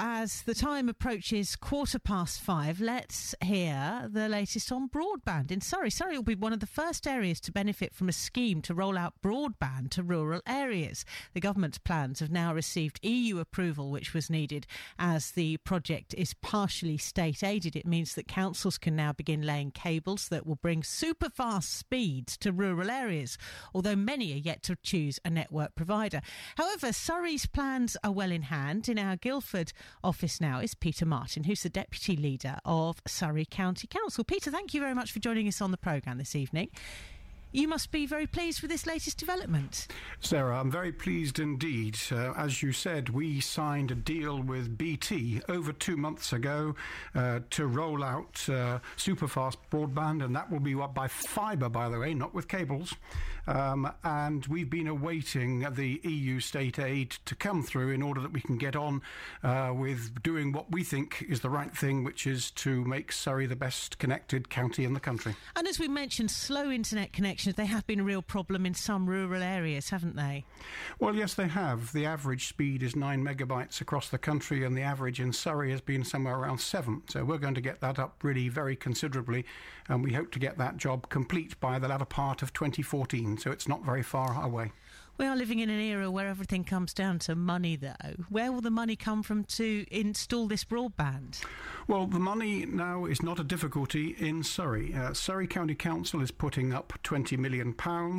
as the time approaches 5:15, let's hear the latest on broadband in Surrey. Surrey will be one of the first areas to benefit from a scheme to roll out broadband to rural areas. The government's plans have now received EU approval, which was needed as the project is partially state-aided. It means that councils can now begin laying cables that will bring super-fast speeds to rural areas, although many are yet to choose a network provider. However, Surrey's plans are well in hand. In our Guildford office now is Peter Martin, who's the Deputy Leader of Surrey County Council. Peter, thank you very much for joining us on the programme this evening. You must be very pleased with this latest development. Sarah, I'm very pleased indeed. As you said, we signed a deal with BT over 2 months ago to roll out superfast broadband, and that will be by fibre, by the way, not with cables. And we've been awaiting the EU state aid to come through in order that we can get on with doing what we think is the right thing, which is to make Surrey the best connected county in the country. And as we mentioned, slow internet connections, they have been a real problem in some rural areas, haven't they? Well, yes, they have. The average speed is 9 megabytes across the country, and the average in Surrey has been somewhere around 7. So we're going to get that up really very considerably, and we hope to get that job complete by the latter part of 2014, so it's not very far away. We are living in an era where everything comes down to money, though. Where will the money come from to install this broadband? Well, the money now is not a difficulty in Surrey. Surrey County Council is putting up £20 million.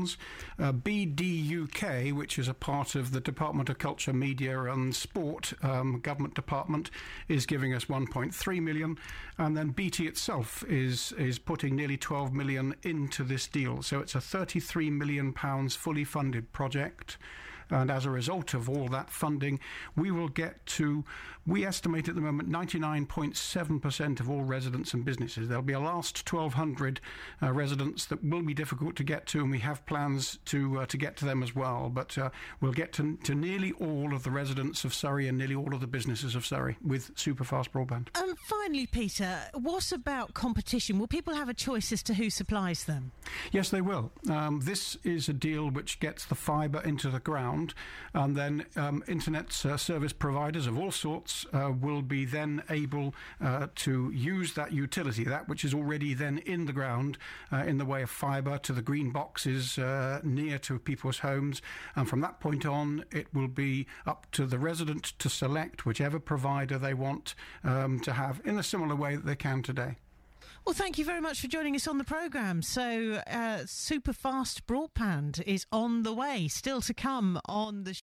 BDUK, which is a part of the Department of Culture, Media and Sport government department, is giving us £1.3 million. And then BT itself is putting nearly £12 million into this deal. So it's a £33 million fully funded project. And as a result of all that funding, we will get to, we estimate at the moment, 99.7% of all residents and businesses. There'll be a last 1,200 residents that will be difficult to get to, and we have plans to get to them as well. But we'll get to nearly all of the residents of Surrey and nearly all of the businesses of Surrey with superfast broadband. And finally, Peter, what about competition? Will people have a choice as to who supplies them? Yes, they will. This is a deal which gets the fibre into the ground, and then internet service providers of all sorts will be then able to use that utility, that which is already then in the ground in the way of fibre to the green boxes near to people's homes. And from that point on, it will be up to the resident to select whichever provider they want to have in a similar way that they can today. Well, thank you very much for joining us on the programme. So, super fast broadband is on the way, still to come on the